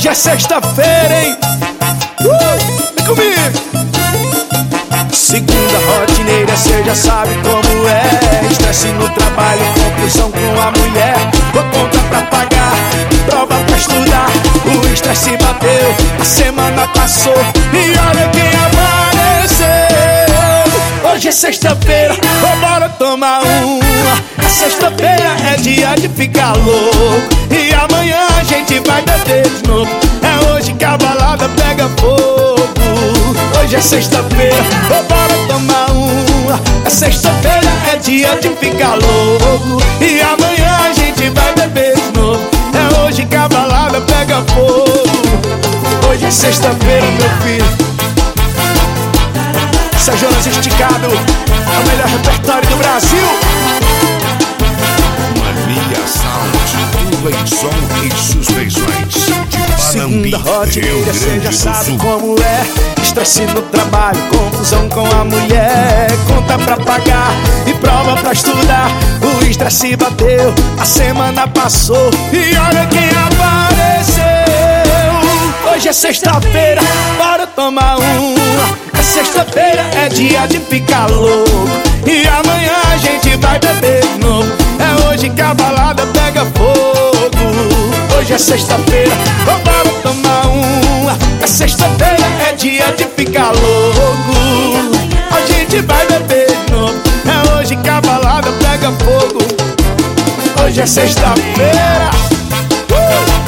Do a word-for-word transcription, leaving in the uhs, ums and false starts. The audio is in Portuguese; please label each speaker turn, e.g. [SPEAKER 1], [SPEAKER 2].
[SPEAKER 1] Hoje é sexta-feira, hein? Uh, vem comigo! Segunda rotineira, cê já sabe como é. Estresse no trabalho, confusão com a mulher. Conta pra pagar, prova pra estudar. O estresse bateu, a semana passou e olha quem apareceu. Hoje é sexta-feira, bora tomar uma. A sexta-feira é dia de ficar louco. E amanhã a gente vai beber de novo. É hoje que a balada pega fogo. Hoje é sexta-feira, bora tomar uma. A sexta-feira é dia de ficar louco. E amanhã a gente vai beber de novo. É hoje que a balada pega fogo. Hoje é sexta-feira, meu filho. Jonas Esticado, é o melhor repertório do Brasil.
[SPEAKER 2] Mania Sound, tudo em som e suspensões. De Panambi,
[SPEAKER 1] Segunda rotineira, cê já sabe
[SPEAKER 2] Sul.
[SPEAKER 1] como é. Estresse no trabalho, confusão com a mulher. Conta pra pagar e prova pra estudar. O estresse bateu, a semana passou e olha quem apareceu. Hoje é sexta-feira, bora tomar uma. Sexta-feira é dia de ficar louco. E amanhã a gente vai beber de novo. É hoje que a balada pega fogo. Hoje é sexta-feira, bora tomar uma. É sexta-feira é dia de ficar louco. A gente vai beber de novo. É hoje que a balada pega fogo. Hoje é sexta-feira. uh!